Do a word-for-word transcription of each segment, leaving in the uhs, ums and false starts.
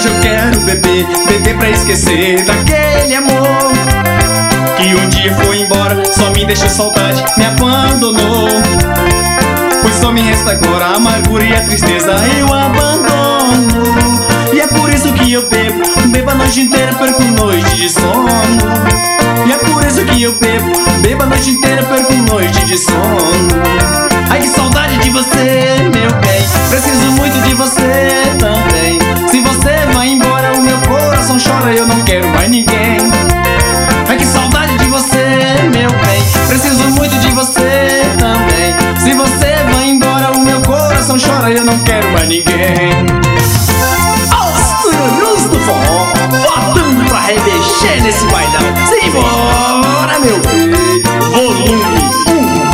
hoje eu quero beber, beber pra esquecer daquele amor que um dia foi embora, só me deixou saudade, me abandonou. Pois só me resta agora a amargura e a tristeza, eu abandono. E é por isso que eu bebo, bebo a noite inteira, perco noite de sono. E é por isso que eu bebo, bebo a noite inteira, perco noite de sono. Ai, que saudade de você, meu bem, preciso muito de você também. Se você vai embora, o meu coração chora, eu não quero mais ninguém. Ai, que saudade de você, meu bem, preciso muito de você também. Se você vai embora, o meu coração chora, eu não quero mais ninguém. Os tururus do forró, botando pra remexer nesse bailão. Simbora, meu filho, volume um.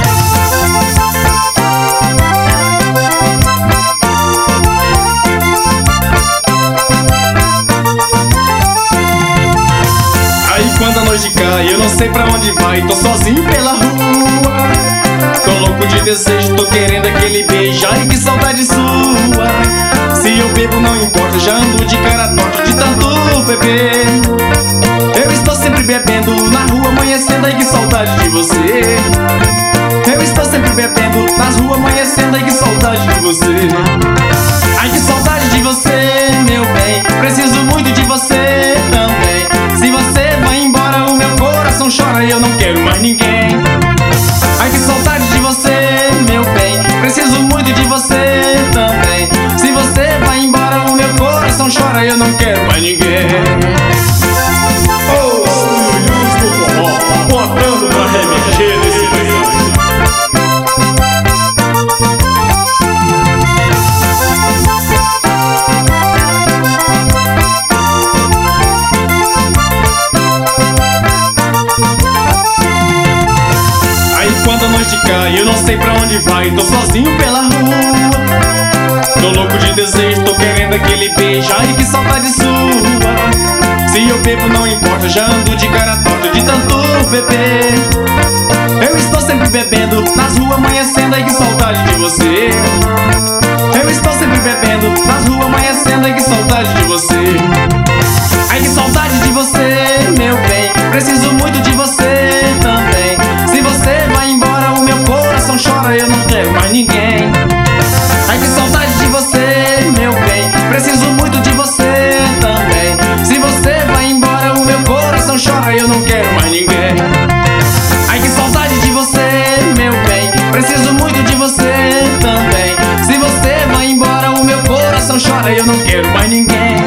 Aí quando a noite cai, eu não sei pra onde vai, tô sozinho pela rua. Tô louco de desejo, tô querendo aquele beijo, ai que saudade sua. Se eu bebo não importa, já ando de cara torta de tanto beber. Eu estou sempre bebendo, na rua amanhecendo, ai que saudade de você. Eu estou sempre bebendo, nas ruas amanhecendo, ai que saudade de você. Ai que saudade de você, meu bem, preciso muito de você também. Se você vai embora, o meu coração chora e eu não quero mais ninguém. Ai que saudade de você, meu bem, preciso muito de você também. Se você vai embora, o meu coração chora e eu não quero mais ninguém. Os tururus do forró, botando pra remexer nesse bailão. Quando a noite cai, eu não sei pra onde vai, tô sozinho pela rua. Tô louco de desejo, tô querendo aquele beijo, ai que saudade sua. Se eu bebo não importa, já ando de cara torta de tanto beber. Eu estou sempre bebendo, nas ruas amanhecendo, ai que saudade de você. Eu estou sempre bebendo, nas ruas amanhecendo, ai que saudade de você. Ai que saudade de você, meu bem, preciso muito de você também. Se você vai embora, o meu coração chora, eu não quero mais ninguém. Ai que saudade de você, meu bem, preciso muito de você também. Se você vai embora, o meu coração chora, eu não quero mais ninguém. Ai que saudade de você, meu bem, preciso muito de você também. Se você vai embora, o meu coração chora, eu não quero mais ninguém.